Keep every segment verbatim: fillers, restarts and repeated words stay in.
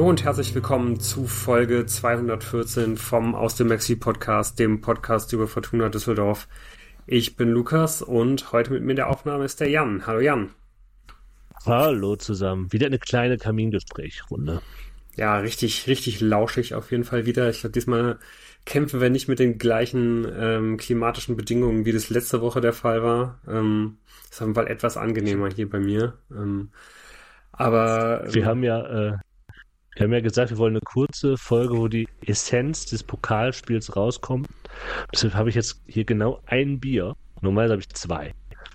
Hallo und herzlich willkommen zu Folge zweihundertvierzehn vom Aus dem Maxi Podcast, dem Podcast über Fortuna Düsseldorf. Ich bin Lukas und heute mit mir in der Aufnahme ist der Jan. Hallo Jan. Hallo zusammen. Wieder eine kleine Kamingesprächrunde. Ja, richtig, richtig lauschig auf jeden Fall wieder. Ich glaube, diesmal kämpfen wir nicht mit den gleichen ähm, klimatischen Bedingungen, wie das letzte Woche der Fall war. Ähm, ist auf jeden Fall etwas angenehmer hier bei mir. Ähm, aber ähm, wir haben ja, äh, wir haben ja gesagt, wir wollen eine kurze Folge, wo die Essenz des Pokalspiels rauskommt. Deshalb habe ich jetzt hier genau ein Bier. Normalerweise habe ich zwei.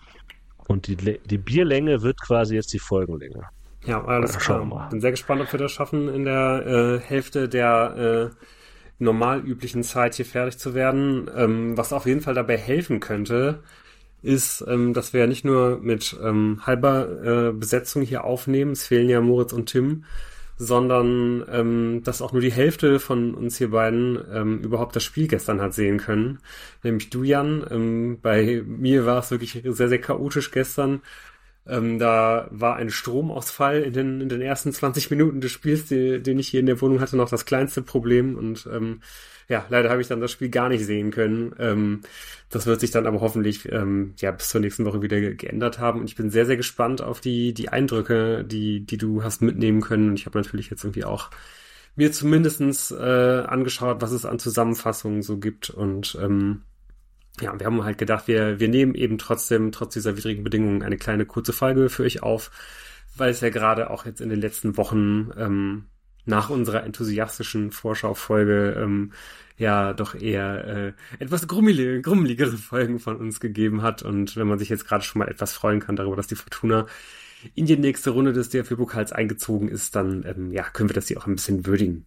Und die, die Bierlänge wird quasi jetzt die Folgenlänge. Ja, alles klar. Bin sehr gespannt, ob wir das schaffen, in der äh, Hälfte der äh, normal üblichen Zeit hier fertig zu werden. Ähm, was auf jeden Fall dabei helfen könnte, ist, ähm, dass wir ja nicht nur mit ähm, halber äh, Besetzung hier aufnehmen, es fehlen ja Moritz und Tim, sondern ähm, dass auch nur die Hälfte von uns hier beiden ähm, überhaupt das Spiel gestern hat sehen können. Nämlich du, Jan. Ähm, bei mir war es wirklich sehr, sehr chaotisch gestern. Ähm, da war ein Stromausfall in den, in den ersten zwanzig Minuten des Spiels, die, den ich hier in der Wohnung hatte, noch das kleinste Problem. Und ähm, ja, leider habe ich dann das Spiel gar nicht sehen können. Ähm, das wird sich dann aber hoffentlich ähm, ja bis zur nächsten Woche wieder ge- geändert haben. Und ich bin sehr, sehr gespannt auf die die Eindrücke, die die du hast mitnehmen können. Und ich habe natürlich jetzt irgendwie auch mir zumindestens äh, angeschaut, was es an Zusammenfassungen so gibt. Und ähm, ja, wir haben halt gedacht, wir wir nehmen eben trotzdem, trotz dieser widrigen Bedingungen, eine kleine kurze Folge für euch auf, weil es ja gerade auch jetzt in den letzten Wochen ähm, nach unserer enthusiastischen Vorschaufolge ähm, ja doch eher äh, etwas grummelige, grummeligere Folgen von uns gegeben hat. Und wenn man sich jetzt gerade schon mal etwas freuen kann darüber, dass die Fortuna in die nächste Runde des D F B-Pokals eingezogen ist, dann ähm, ja können wir das hier auch ein bisschen würdigen.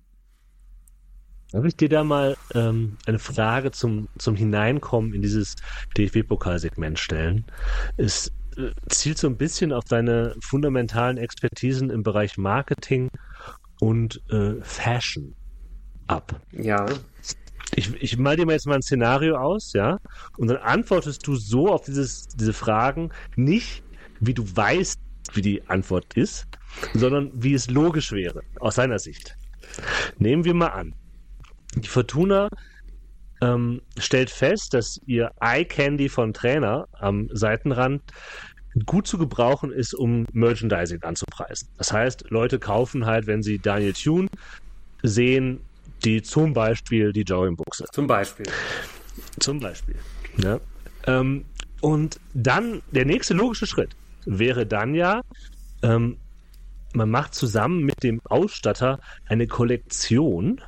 Darf ich dir da mal ähm, eine Frage zum, zum Hineinkommen in dieses D F B-Pokalsegment stellen? Es äh, zielt so ein bisschen auf deine fundamentalen Expertisen im Bereich Marketing und äh, Fashion ab. Ja. Ich, ich mal dir mal jetzt mal ein Szenario aus, ja, und dann antwortest du so auf dieses, diese Fragen nicht, wie du weißt, wie die Antwort ist, sondern wie es logisch wäre, aus seiner Sicht. Nehmen wir mal an, die Fortuna ähm, stellt fest, dass ihr Eye Candy von Trainer am Seitenrand gut zu gebrauchen ist, um Merchandising anzupreisen. Das heißt, Leute kaufen halt, wenn sie Daniel Thune sehen, die zum Beispiel die Joggingbuchse. Zum Beispiel. Zum Beispiel. Ja. Ähm, und dann, der nächste logische Schritt wäre dann ja, ähm, man macht zusammen mit dem Ausstatter eine Kollektion,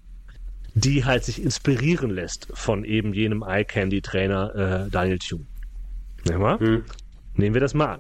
die halt sich inspirieren lässt von eben jenem Eye Candy Trainer äh, Daniel Thune. Ja, hm. Nehmen wir das mal an.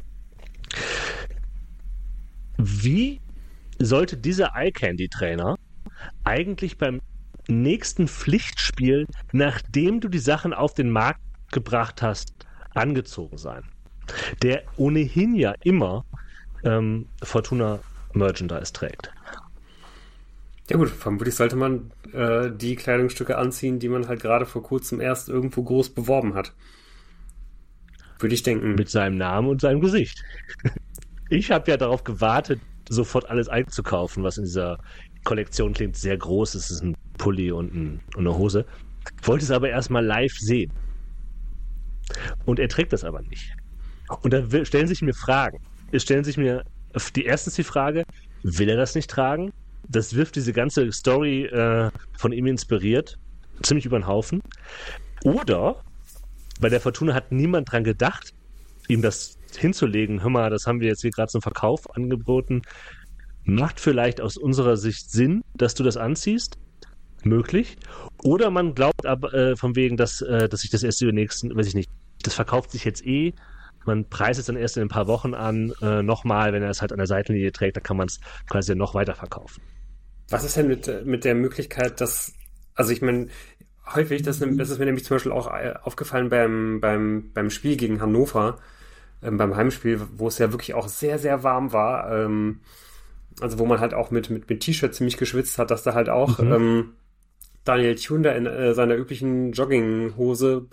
Wie sollte dieser Eye Candy Trainer eigentlich beim nächsten Pflichtspiel, nachdem du die Sachen auf den Markt gebracht hast, angezogen sein? Der ohnehin ja immer ähm, Fortuna Merchandise trägt. Ja gut, vermutlich sollte man äh, die Kleidungsstücke anziehen, die man halt gerade vor kurzem erst irgendwo groß beworben hat. Würde ich denken. Mit seinem Namen und seinem Gesicht. Ich habe ja darauf gewartet, sofort alles einzukaufen, was in dieser Kollektion klingt sehr groß. Es ist ein Pulli und, ein, und eine Hose. Ich wollte es aber erstmal live sehen. Und er trägt das aber nicht. Und da stellen sich mir Fragen. Es stellen sich mir die erstens die Frage, will er das nicht tragen? Das wirft diese ganze Story äh, von ihm inspiriert ziemlich über den Haufen. Oder bei der Fortuna hat niemand dran gedacht, ihm das hinzulegen. Hör mal, das haben wir jetzt hier gerade zum Verkauf angeboten. Macht vielleicht aus unserer Sicht Sinn, dass du das anziehst. Möglich. Oder man glaubt aber äh, von wegen, dass, äh, dass sich das erst über den nächsten, weiß ich nicht, das verkauft sich jetzt eh. Man preist es dann erst in ein paar Wochen an. Äh, nochmal, wenn er es halt an der Seitenlinie trägt, dann kann man es quasi noch weiter verkaufen. Was ist denn mit, mit der Möglichkeit, dass, also ich meine, häufig, das, das ist mir nämlich zum Beispiel auch aufgefallen beim, beim, beim Spiel gegen Hannover, ähm, beim Heimspiel, wo es ja wirklich auch sehr, sehr warm war, ähm, also wo man halt auch mit, mit, mit T-Shirt ziemlich geschwitzt hat, dass da halt auch mhm. ähm, Daniel Thune da in äh, seiner üblichen Jogginghose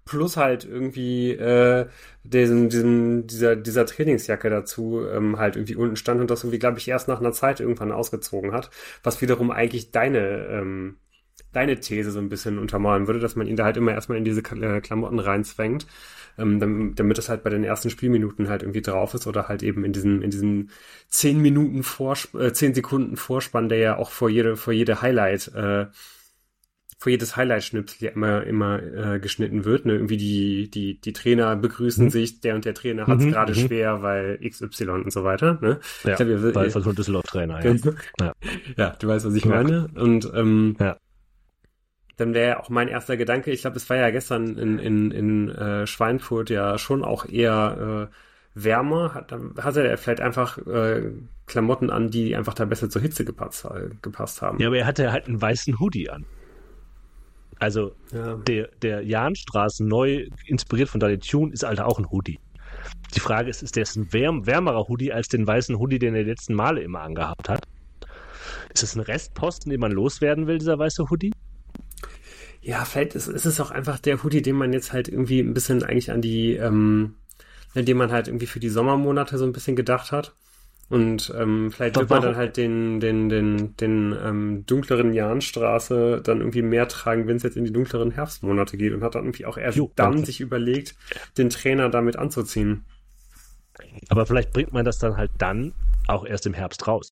plus halt irgendwie äh, diesen, diesen, dieser, dieser Trainingsjacke dazu ähm, halt irgendwie unten stand und das irgendwie, glaube ich, erst nach einer Zeit irgendwann ausgezogen hat, was wiederum eigentlich deine, ähm, deine These so ein bisschen untermauern würde, dass man ihn da halt immer erstmal in diese K- Klamotten reinzwängt, ähm, damit, damit es halt bei den ersten Spielminuten halt irgendwie drauf ist oder halt eben in diesen, in diesen zehn Minuten Vorsp- äh, zehn Sekunden Vorspann, der ja auch vor jede, vor jede Highlight, äh, vor jedes Highlight-Schnipsel ja immer, immer äh, geschnitten wird. Ne? Irgendwie die, die, die Trainer begrüßen Mhm. sich, der und der Trainer hat es Mhm, gerade mhm. schwer, weil X Y und so weiter. Ne? Ja, Ich glaub, ihr, weil ihr, von Düsseldorf-Trainer, ja. Ja. ja, du weißt, was ich Ja. meine. Und ähm, Ja. dann wäre ja auch mein erster Gedanke, ich glaube, es war ja gestern in, in, in äh, Schweinfurt ja schon auch eher äh, wärmer. Hat, hatte er vielleicht einfach äh, Klamotten an, die einfach da besser zur Hitze gepasst, äh, gepasst haben. Ja, aber er hatte halt einen weißen Hoodie an. Also Ja. der, der Jahnstraßen, neu inspiriert von Daniel Thune, ist halt auch ein Hoodie. Die Frage ist, ist der ein wärm, wärmerer Hoodie als den weißen Hoodie, den er die letzten Male immer angehabt hat? Ist es ein Restposten, den man loswerden will, dieser weiße Hoodie? Ja, vielleicht ist, ist es auch einfach der Hoodie, den man jetzt halt irgendwie ein bisschen eigentlich an die, ähm, den man halt irgendwie für die Sommermonate so ein bisschen gedacht hat. Und ähm, vielleicht Aber wird man warum- dann halt den, den, den, den ähm, dunkleren Jahnstraße dann irgendwie mehr tragen, wenn es jetzt in die dunkleren Herbstmonate geht und hat dann irgendwie auch erst Jo, dann dann- sich überlegt, den Trainer damit anzuziehen. Aber vielleicht bringt man das dann halt dann auch erst im Herbst raus.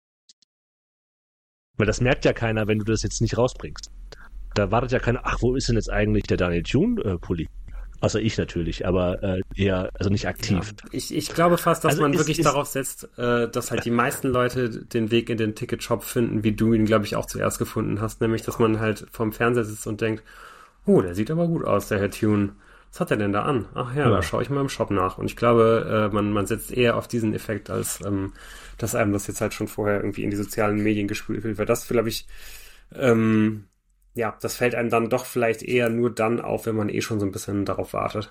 Weil das merkt ja keiner, wenn du das jetzt nicht rausbringst. Da wartet ja keiner, ach, wo ist denn jetzt eigentlich der Daniel Thune-Pulli? Außer ich natürlich, aber äh, eher, also nicht aktiv. Ja, ich, ich glaube fast, dass Also man ist- wirklich ist- darauf setzt, äh, dass halt die meisten Leute den Weg in den Ticketshop finden, wie du ihn, glaube ich, auch zuerst gefunden hast. Nämlich, dass man halt vorm Fernseher sitzt und denkt, oh, der sieht aber gut aus, der Herr Thune. Was hat er denn da an? Ach ja, Ja. da schaue ich mal im Shop nach. Und ich glaube, äh, man, man setzt eher auf diesen Effekt, als ähm, dass einem das jetzt halt schon vorher irgendwie in die sozialen Medien gespült wird. Weil das, glaube ich, ähm, ja, das fällt einem dann doch vielleicht eher nur dann auf, wenn man eh schon so ein bisschen darauf wartet.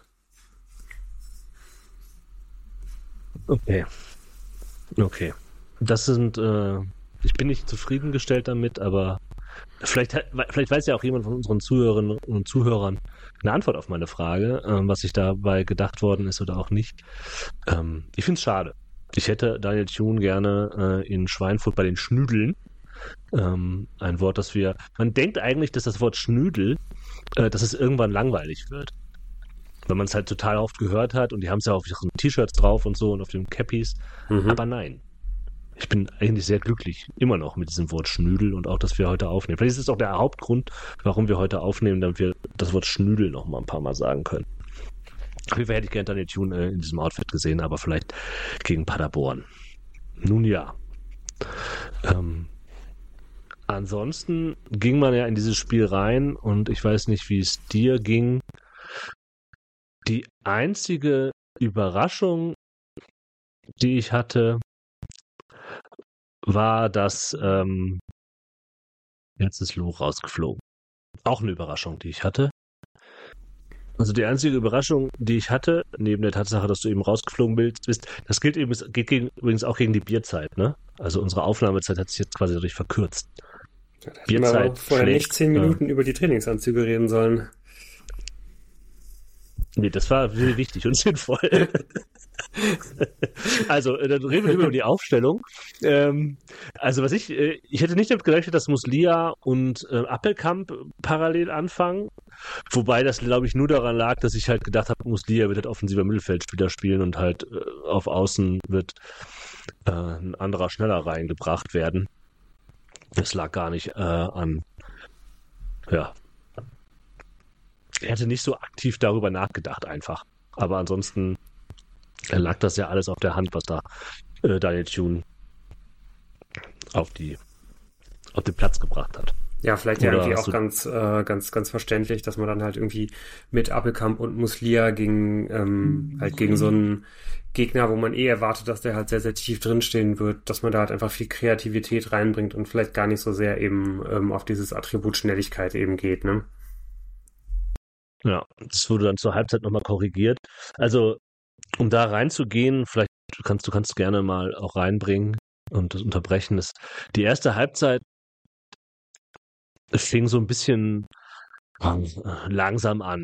Okay. Okay. Das sind, äh, ich bin nicht zufriedengestellt damit, aber vielleicht, hat- vielleicht weiß ja auch jemand von unseren Zuhörerinnen und Zuhörern eine Antwort auf meine Frage, ähm, was sich dabei gedacht worden ist oder auch nicht. Ähm, ich finde es schade. Ich hätte Daniel Thune gerne äh, in Schweinfurt bei den Schnüdeln. Ähm, ein Wort, das wir. Man denkt eigentlich, dass das Wort Schnüdel, äh, dass es irgendwann langweilig wird. Weil man es halt total oft gehört hat und die haben es ja auf ihren T-Shirts drauf und so und auf den Cappies. Mhm. Aber nein. Ich bin eigentlich sehr glücklich, immer noch mit diesem Wort Schnüdel und auch, dass wir heute aufnehmen. Vielleicht ist es auch der Hauptgrund, warum wir heute aufnehmen, damit wir das Wort Schnüdel noch mal ein paar Mal sagen können. Auf jeden Fall hätte ich gerne Daniel Thune äh, in diesem Outfit gesehen, aber vielleicht gegen Paderborn. Nun ja. Ähm, ansonsten ging man ja in dieses Spiel rein und ich weiß nicht, wie es dir ging. Die einzige Überraschung, die ich hatte, war, dass ähm, jetzt ist Lou rausgeflogen. Auch eine Überraschung, die ich hatte. Also die einzige Überraschung, die ich hatte, neben der Tatsache, dass du eben rausgeflogen bist, das gilt eben, geht gegen, übrigens auch gegen die Bierzeit, ne? Also unsere Aufnahmezeit hat sich jetzt quasi dadurch verkürzt. Ja, da hätten Bierzeit wir aber vorher schlägt, nicht zehn Minuten über die Trainingsanzüge reden sollen. Nee, das war sehr wichtig und sinnvoll. Also, äh, dann reden wir über die Aufstellung. Ähm, also, was ich, äh, ich hätte nicht damit gerechnet, dass Muslia und äh, Appelkamp parallel anfangen. Wobei das, glaube ich, nur daran lag, dass ich halt gedacht habe, Muslia wird halt offensiver Mittelfeldspieler spielen und halt äh, auf Außen wird äh, ein anderer schneller reingebracht werden. Das lag gar nicht äh, an, ja. Er hätte nicht so aktiv darüber nachgedacht einfach. Aber ansonsten lag das ja alles auf der Hand, was da äh, Daniel Thune auf die auf den Platz gebracht hat. Ja, vielleicht ja Oder irgendwie hast auch du- ganz, äh, ganz, ganz verständlich, dass man dann halt irgendwie mit Appelkamp und Muslia gegen, ähm, halt gegen so einen Gegner, wo man eh erwartet, dass der halt sehr, sehr tief drinstehen wird, dass man da halt einfach viel Kreativität reinbringt und vielleicht gar nicht so sehr eben ähm, auf dieses Attribut Schnelligkeit eben geht, ne? Ja, das wurde dann zur Halbzeit nochmal korrigiert. Also, um da reinzugehen, vielleicht du kannst du kannst gerne mal auch reinbringen und das unterbrechen. Das, die erste Halbzeit fing so ein bisschen äh, langsam an.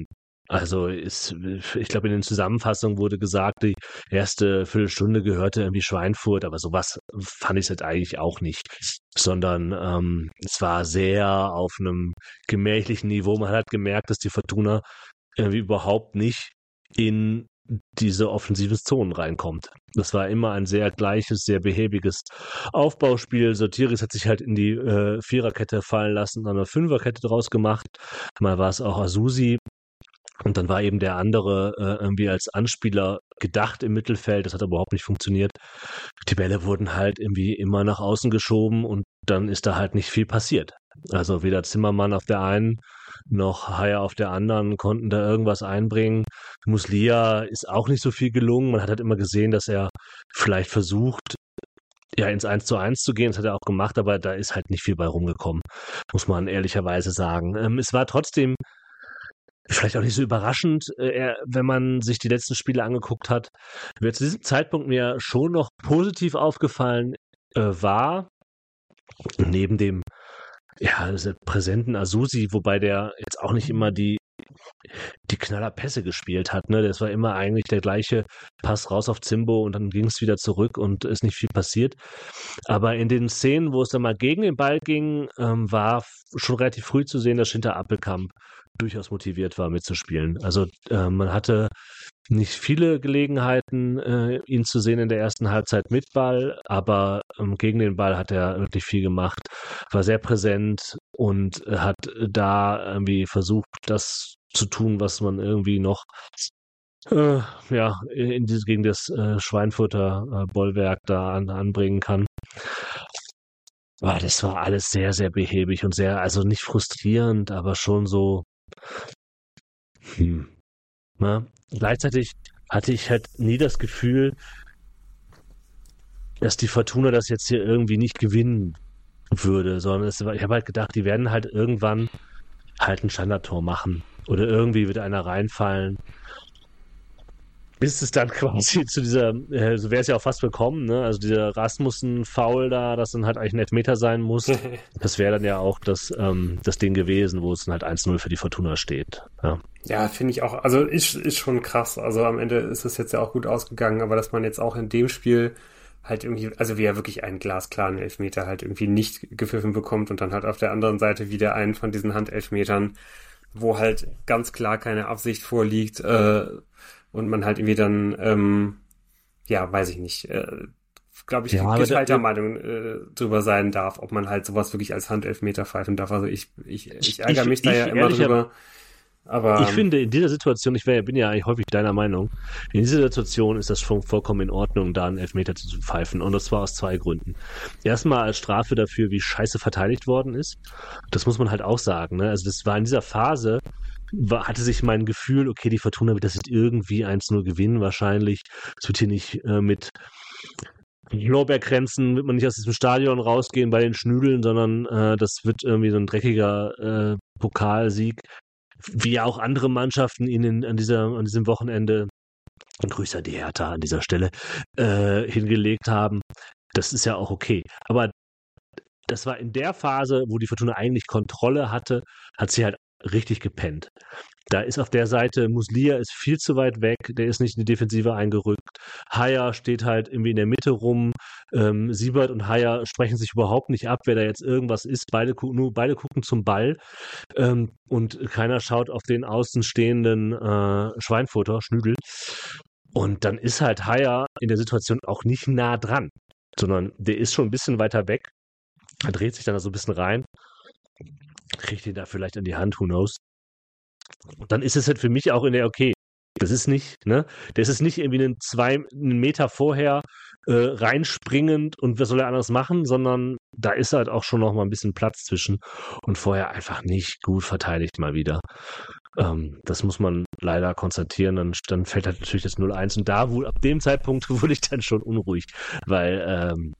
Also ist, ich glaube, in den Zusammenfassungen wurde gesagt, die erste Viertelstunde gehörte irgendwie Schweinfurt, aber sowas fand ich jetzt eigentlich auch nicht, sondern ähm, es war sehr auf einem gemächlichen Niveau. Man hat gemerkt, dass die Fortuna irgendwie überhaupt nicht in diese offensiven Zonen reinkommt. Das war immer ein sehr gleiches, sehr behäbiges Aufbauspiel. Sotiris hat sich halt in die äh, Viererkette fallen lassen, dann eine Fünferkette draus gemacht. Mal war es auch Asusi. Und dann war eben der andere äh, irgendwie als Anspieler gedacht im Mittelfeld. Das hat aber überhaupt nicht funktioniert. Die Bälle wurden halt irgendwie immer nach außen geschoben und dann ist da halt nicht viel passiert. Also weder Zimmermann auf der einen noch Haier auf der anderen konnten da irgendwas einbringen. Muslia ist auch nicht so viel gelungen. Man hat halt immer gesehen, dass er vielleicht versucht, ja, ins eins zu eins zu gehen. Das hat er auch gemacht, aber da ist halt nicht viel bei rumgekommen, muss man ehrlicherweise sagen. Ähm, es war trotzdem vielleicht auch nicht so überraschend, äh, wenn man sich die letzten Spiele angeguckt hat. Wer zu diesem Zeitpunkt mir schon noch positiv aufgefallen äh, war, neben dem ja, präsenten Asusi, wobei der jetzt auch nicht immer die die Knallerpässe gespielt hat. Ne? Das war immer eigentlich der gleiche Pass raus auf Zimbo und dann ging es wieder zurück und ist nicht viel passiert. Aber in den Szenen, wo es dann mal gegen den Ball ging, ähm, war schon relativ früh zu sehen, dass Schinter Appelkamp durchaus motiviert war, mitzuspielen. Also äh, man hatte nicht viele Gelegenheiten, äh, ihn zu sehen in der ersten Halbzeit mit Ball, aber ähm, gegen den Ball hat er wirklich viel gemacht, war sehr präsent und äh, hat da irgendwie versucht, das zu tun, was man irgendwie noch äh, ja, in dieses, gegen das äh, Schweinfurter äh, Bollwerk da an, anbringen kann. Aber das war alles sehr, sehr behäbig und sehr, also nicht frustrierend, aber schon so hm. Na, gleichzeitig hatte ich halt nie das Gefühl, dass die Fortuna das jetzt hier irgendwie nicht gewinnen würde, sondern es war, ich habe halt gedacht, die werden halt irgendwann halt ein Standardtor machen oder irgendwie wird einer reinfallen. Bis es dann quasi zu dieser, äh, so wäre es ja auch fast bekommen, ne? Also dieser Rasmussen-Foul da, das dann halt eigentlich ein Elfmeter sein muss. Das wäre dann ja auch das, ähm, das Ding gewesen, wo es dann halt eins null für die Fortuna steht. Ja, ja, finde ich auch, also ist, ist schon krass. Also am Ende ist es jetzt ja auch gut ausgegangen, aber dass man jetzt auch in dem Spiel halt irgendwie, also wie er wirklich einen glasklaren Elfmeter halt irgendwie nicht gepfiffen bekommt und dann halt auf der anderen Seite wieder einen von diesen Handelfmetern, wo halt ganz klar keine Absicht vorliegt, äh, und man halt irgendwie dann, ähm, ja, weiß ich nicht, äh, glaube ich, ja, geteilter Meinung äh, drüber sein darf, ob man halt sowas wirklich als Handelfmeter pfeifen darf. Also ich, ich, ich ärgere ich, mich da ich, ja immer drüber. Aber ich finde, in dieser Situation, ich wär, bin ja eigentlich häufig deiner Meinung, in dieser Situation ist das schon vollkommen in Ordnung, da einen Elfmeter zu pfeifen. Und das zwar aus zwei Gründen. Erstmal als Strafe dafür, wie scheiße verteidigt worden ist. Das muss man halt auch sagen. Ne? Also das war in dieser Phase, war, hatte sich mein Gefühl, okay, die Fortuna wird das jetzt irgendwie eins null gewinnen wahrscheinlich. Es wird hier nicht äh, mit Lorbeerkränzen, wird man nicht aus diesem Stadion rausgehen bei den Schnüdeln, sondern äh, das wird irgendwie so ein dreckiger äh, Pokalsieg, wie auch andere Mannschaften ihnen an dieser an diesem Wochenende, Grüße an die Hertha an dieser Stelle, äh, hingelegt haben. Das ist ja auch okay. Aber das war in der Phase, wo die Fortuna eigentlich Kontrolle hatte, hat sie halt richtig gepennt. Da ist auf der Seite, Muslia ist viel zu weit weg, der ist nicht in die Defensive eingerückt. Haier steht halt irgendwie in der Mitte rum. Ähm, Siebert und Haier sprechen sich überhaupt nicht ab, wer da jetzt irgendwas ist. Beide, gu- nur, beide gucken zum Ball ähm, und keiner schaut auf den außenstehenden äh, Schweinfurter, Schnüdel. Und dann ist halt Haier in der Situation auch nicht nah dran, sondern der ist schon ein bisschen weiter weg. Er dreht sich dann da so ein bisschen rein, kriegt ihn da vielleicht an die Hand, who knows. Und dann ist es halt für mich auch in der, okay, das ist nicht, ne, das ist nicht irgendwie einen zwei einen Meter vorher äh, reinspringend und was soll er anderes machen, sondern da ist halt auch schon noch mal ein bisschen Platz zwischen und vorher einfach nicht gut verteidigt mal wieder. Ähm, das muss man leider konstatieren, dann, dann fällt halt natürlich das null eins und da wohl ab dem Zeitpunkt wurde ich dann schon unruhig, weil ähm,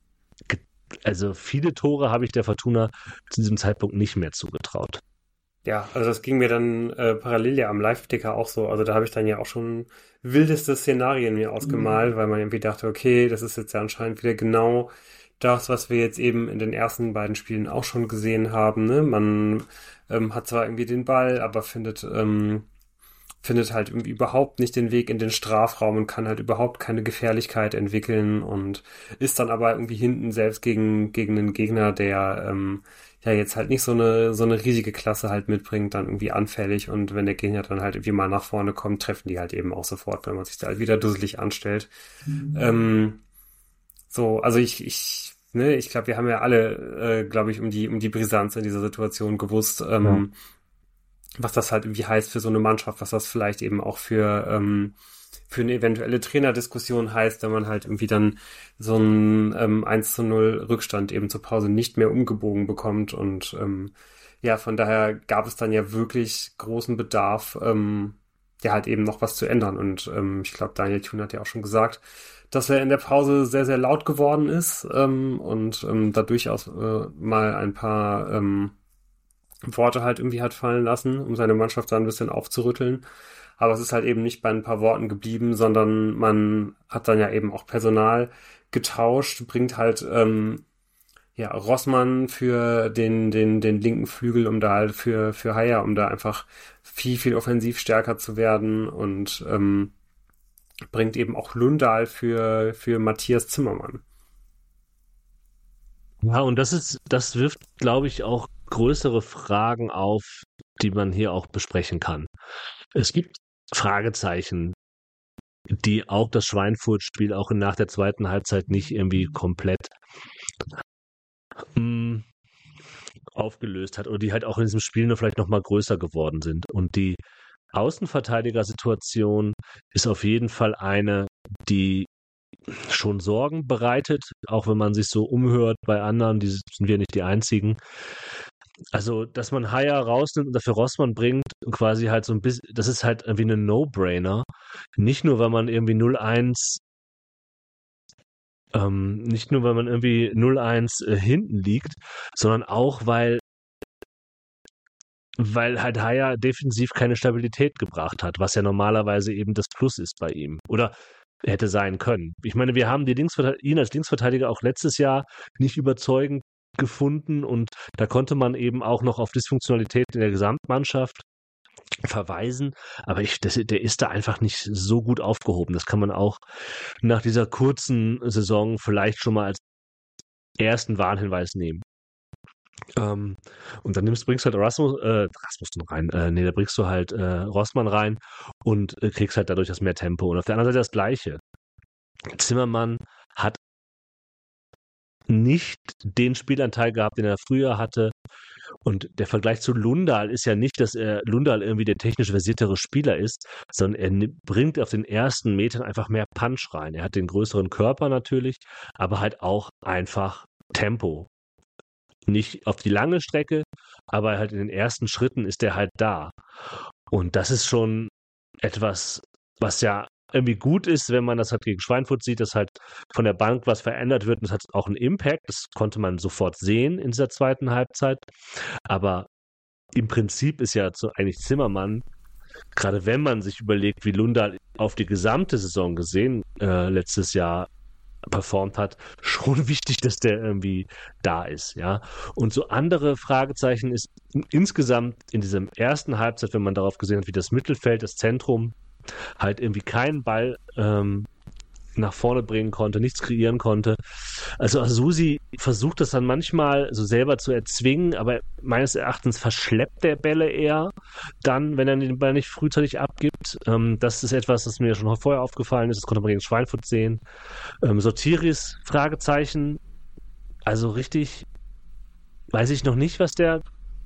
also viele Tore habe ich der Fortuna zu diesem Zeitpunkt nicht mehr zugetraut. Ja, also das ging mir dann äh, parallel ja am Live-Ticker auch so. Also da habe ich dann ja auch schon wildeste Szenarien mir ausgemalt, mhm. weil man irgendwie dachte, okay, das ist jetzt ja anscheinend wieder genau das, was wir jetzt eben in den ersten beiden Spielen auch schon gesehen haben. Ne? Man ähm, hat zwar irgendwie den Ball, aber findet ähm, findet halt irgendwie überhaupt nicht den Weg in den Strafraum und kann halt überhaupt keine Gefährlichkeit entwickeln und ist dann aber irgendwie hinten selbst gegen, gegen einen Gegner, der ähm, ja jetzt halt nicht so eine so eine riesige Klasse halt mitbringt, dann irgendwie anfällig, und wenn der Gegner dann halt irgendwie mal nach vorne kommt, treffen die halt eben auch sofort, wenn man sich da halt wieder dusselig anstellt. Mhm. Ähm, so, also ich, ich, ne, ich glaube, wir haben ja alle, äh, glaube ich, um die, um die Brisanz in dieser Situation gewusst, ähm, ja. was das halt irgendwie heißt für so eine Mannschaft, was das vielleicht eben auch für, ähm, für eine eventuelle Trainerdiskussion heißt, wenn man halt irgendwie dann so einen ähm, eins zu null Rückstand eben zur Pause nicht mehr umgebogen bekommt, und ähm, ja, von daher gab es dann ja wirklich großen Bedarf, ähm, ja, halt eben noch was zu ändern, und ähm, ich glaube, Daniel Thune hat ja auch schon gesagt, dass er in der Pause sehr, sehr laut geworden ist ähm, und ähm, da durchaus äh, mal ein paar ähm, Worte halt irgendwie hat fallen lassen, um seine Mannschaft da ein bisschen aufzurütteln. Aber es ist halt eben nicht bei ein paar Worten geblieben, sondern man hat dann ja eben auch Personal getauscht, bringt halt ähm, ja Rossmann für den den den linken Flügel, um da halt für für Haier, um da einfach viel viel offensiv stärker zu werden, und ähm, bringt eben auch Lundahl für für Matthias Zimmermann. Ja, und das ist das wirft, glaube ich, auch größere Fragen auf, die man hier auch besprechen kann. Es gibt Fragezeichen, die auch das Schweinfurt-Spiel auch nach der zweiten Halbzeit nicht irgendwie komplett mh, aufgelöst hat, oder die halt auch in diesem Spiel nur vielleicht noch mal größer geworden sind. Und die Außenverteidigersituation ist auf jeden Fall eine, die schon Sorgen bereitet, auch wenn man sich so umhört bei anderen, die sind wir nicht die einzigen. Also, dass man Haier rausnimmt und dafür Rossmann bringt und quasi halt so ein bisschen, das ist halt irgendwie ein No-Brainer. Nicht nur, weil man irgendwie null eins ähm, nicht nur, weil man irgendwie null eins äh, hinten liegt, sondern auch, weil weil halt Haier defensiv keine Stabilität gebracht hat, was ja normalerweise eben das Plus ist bei ihm. Oder hätte sein können. Ich meine, wir haben die Linksverteidiger, ihn als Linksverteidiger auch letztes Jahr nicht überzeugend gefunden, und da konnte man eben auch noch auf Dysfunktionalität in der Gesamtmannschaft verweisen, aber ich, das, der ist da einfach nicht so gut aufgehoben. Das kann man auch nach dieser kurzen Saison vielleicht schon mal als ersten Warnhinweis nehmen. Ähm, und dann nimmst, bringst du halt Rasmus, äh, Rasmussen rein, äh, nee, da bringst du halt äh, Rossmann rein und äh, kriegst halt dadurch das mehr Tempo. Und auf der anderen Seite das Gleiche. Zimmermann hat nicht den Spielanteil gehabt, den er früher hatte. Und der Vergleich zu Lundahl ist ja nicht, dass er Lundahl irgendwie der technisch versiertere Spieler ist, sondern er bringt auf den ersten Metern einfach mehr Punch rein. Er hat den größeren Körper natürlich, aber halt auch einfach Tempo. Nicht auf die lange Strecke, aber halt in den ersten Schritten ist er halt da. Und das ist schon etwas, was ja irgendwie gut ist, wenn man das halt gegen Schweinfurt sieht, dass halt von der Bank was verändert wird, und das hat auch einen Impact. Das konnte man sofort sehen in dieser zweiten Halbzeit. Aber im Prinzip ist ja so eigentlich Zimmermann, gerade wenn man sich überlegt, wie Lundahl auf die gesamte Saison gesehen äh, letztes Jahr performt hat, schon wichtig, dass der irgendwie da ist, ja. Und so andere Fragezeichen ist insgesamt in diesem ersten Halbzeit, wenn man darauf gesehen hat, wie das Mittelfeld, das Zentrum halt irgendwie keinen Ball ähm, nach vorne bringen konnte, nichts kreieren konnte. Also Asusi versucht das dann manchmal so selber zu erzwingen, aber meines Erachtens verschleppt der Bälle eher dann, wenn er den Ball nicht frühzeitig abgibt. Ähm, das ist etwas, das mir schon vorher aufgefallen ist. Das konnte man gegen Schweinfurt sehen. Ähm, Sotiris, Fragezeichen. Also richtig, weiß ich noch nicht, was der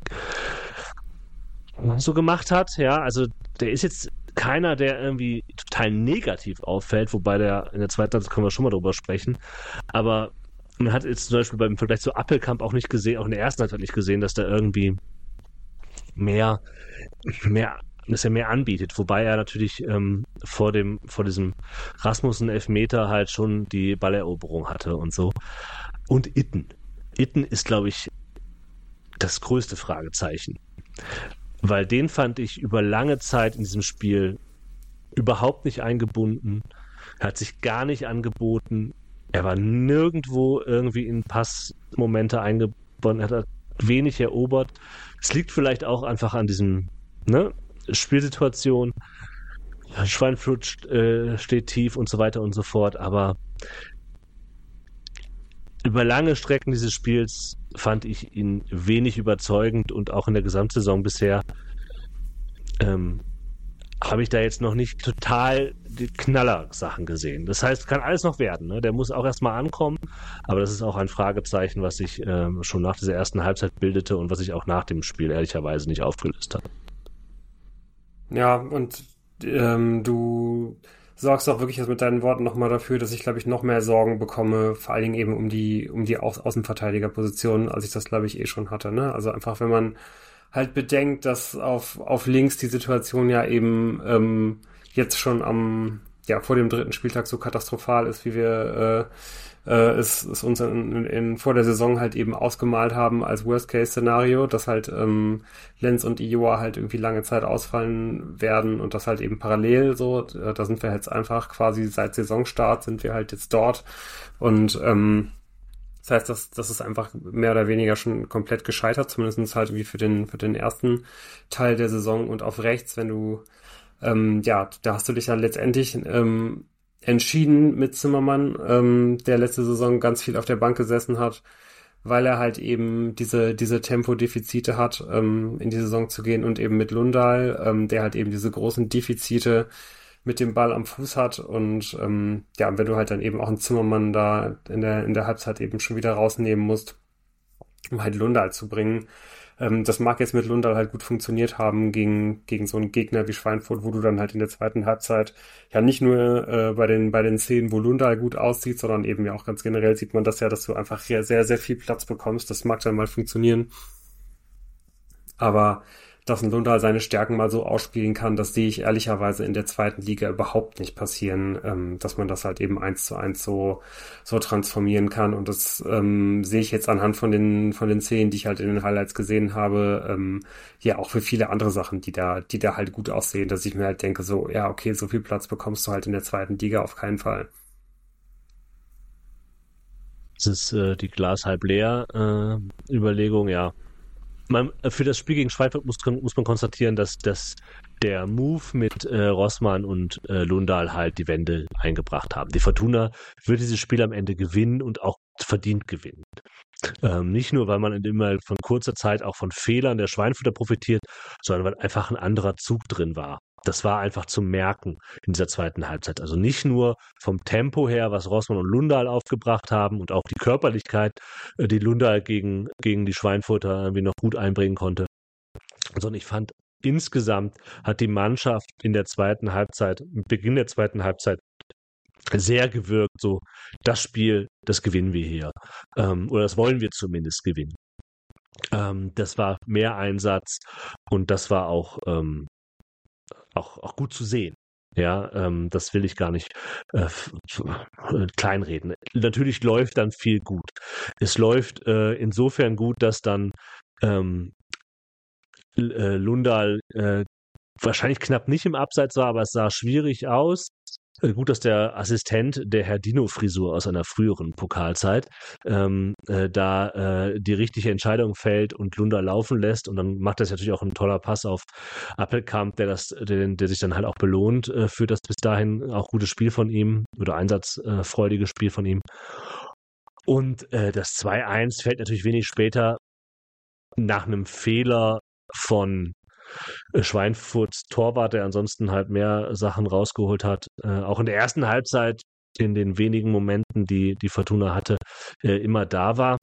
so gemacht hat. Ja, also der ist jetzt keiner, der irgendwie total negativ auffällt, wobei der in der zweiten Halbzeit können wir schon mal drüber sprechen. Aber man hat jetzt zum Beispiel beim Vergleich zu Appelkamp auch nicht gesehen, auch in der ersten Halbzeit nicht gesehen, dass da irgendwie mehr, mehr, dass er mehr anbietet. Wobei er natürlich ähm, vor dem, vor diesem Rasmussen-Elfmeter halt schon die Balleroberung hatte und so. Und Itten. Itten ist, glaube ich, das größte Fragezeichen. Weil den fand ich über lange Zeit in diesem Spiel überhaupt nicht eingebunden. Er hat sich gar nicht angeboten. Er war nirgendwo irgendwie in Passmomente eingebunden. Er hat wenig erobert. Es liegt vielleicht auch einfach an diesem, ne, Spielsituation. Schweinfurt äh, steht tief und so weiter und so fort, aber über lange Strecken dieses Spiels fand ich ihn wenig überzeugend und auch in der Gesamtsaison bisher ähm, habe ich da jetzt noch nicht total die Knaller-Sachen gesehen. Das heißt, kann alles noch werden. Ne? Der muss auch erstmal ankommen, aber das ist auch ein Fragezeichen, was sich ähm, schon nach dieser ersten Halbzeit bildete und was sich auch nach dem Spiel ehrlicherweise nicht aufgelöst hat. Ja, und ähm, du sorgst auch wirklich jetzt mit deinen Worten nochmal dafür, dass ich, glaube ich, noch mehr Sorgen bekomme, vor allen Dingen eben um die, um die Au Außenverteidigerposition, als ich das, glaube ich, eh schon hatte. Ne? Also einfach, wenn man halt bedenkt, dass auf, auf links die Situation ja eben ähm, jetzt schon am, ja, vor dem dritten Spieltag so katastrophal ist, wie wir äh, äh, es, es uns in, in, in, vor der Saison halt eben ausgemalt haben als Worst-Case-Szenario, dass halt ähm, Lenz und Ioa halt irgendwie lange Zeit ausfallen werden und das halt eben parallel so, äh, da sind wir jetzt einfach quasi seit Saisonstart sind wir halt jetzt dort und ähm, das heißt, das, das ist einfach mehr oder weniger schon komplett gescheitert, zumindest halt wie für den, für den ersten Teil der Saison und auf rechts, wenn du, ähm, ja, da hast du dich ja letztendlich ähm, entschieden mit Zimmermann, ähm, der letzte Saison ganz viel auf der Bank gesessen hat, weil er halt eben diese, diese Tempodefizite hat, ähm, in die Saison zu gehen und eben mit Lundahl, ähm, der halt eben diese großen Defizite mit dem Ball am Fuß hat und ähm, ja, wenn du halt dann eben auch einen Zimmermann da in der in der Halbzeit eben schon wieder rausnehmen musst, um halt Lundahl zu bringen. Ähm, das mag jetzt mit Lundahl halt gut funktioniert haben gegen gegen so einen Gegner wie Schweinfurt, wo du dann halt in der zweiten Halbzeit ja nicht nur äh, bei den bei den Szenen, wo Lundahl gut aussieht, sondern eben ja auch ganz generell sieht man das ja, dass du einfach sehr sehr sehr viel Platz bekommst. Das mag dann mal funktionieren, aber dass ein Lundahl seine Stärken mal so ausspielen kann, das sehe ich ehrlicherweise in der zweiten Liga überhaupt nicht passieren, ähm, dass man das halt eben eins zu eins so, so transformieren kann. Und das ähm, sehe ich jetzt anhand von den, von den Szenen, die ich halt in den Highlights gesehen habe, ähm, ja auch für viele andere Sachen, die da, die da halt gut aussehen, dass ich mir halt denke, so, ja, okay, so viel Platz bekommst du halt in der zweiten Liga auf keinen Fall. Das ist äh, die Glas halb leer äh, Überlegung, ja. Man, für das Spiel gegen Schweinfurt muss, muss man konstatieren, dass, dass der Move mit äh, Rossmann und äh, Lundahl halt die Wende eingebracht haben. Die Fortuna wird dieses Spiel am Ende gewinnen und auch verdient gewinnen. Ähm, nicht nur, weil man immer von kurzer Zeit auch von Fehlern der Schweinfurter profitiert, sondern weil einfach ein anderer Zug drin war. Das war einfach zu merken in dieser zweiten Halbzeit. Also nicht nur vom Tempo her, was Rossmann und Lundahl aufgebracht haben und auch die Körperlichkeit, die Lundahl gegen, gegen die Schweinfurter irgendwie noch gut einbringen konnte, sondern ich fand, insgesamt hat die Mannschaft in der zweiten Halbzeit, Beginn der zweiten Halbzeit, sehr gewirkt, so das Spiel, das gewinnen wir hier. Ähm, oder das wollen wir zumindest gewinnen. Ähm, das war mehr Einsatz und das war auch ähm, Auch, auch gut zu sehen. Ja, ähm, das will ich gar nicht äh, kleinreden. Natürlich läuft dann viel gut. Es läuft äh, insofern gut, dass dann ähm, äh, Lundahl äh, wahrscheinlich knapp nicht im Abseits war, aber es sah schwierig aus. Äh, Gut, dass der Assistent der Herr Dino-Frisur aus einer früheren Pokalzeit ähm, äh, da äh, die richtige Entscheidung fällt und Lundahl laufen lässt und dann macht das natürlich auch ein toller Pass auf Appelkamp, der das, der, der sich dann halt auch belohnt äh, für das bis dahin auch gute Spiel von ihm oder einsatzfreudige Spiel von ihm. Und äh, das zwei eins fällt natürlich wenig später nach einem Fehler von Schweinfurts Torwart, der ansonsten halt mehr Sachen rausgeholt hat. Äh, auch in der ersten Halbzeit, in den wenigen Momenten, die die Fortuna hatte, äh, immer da war.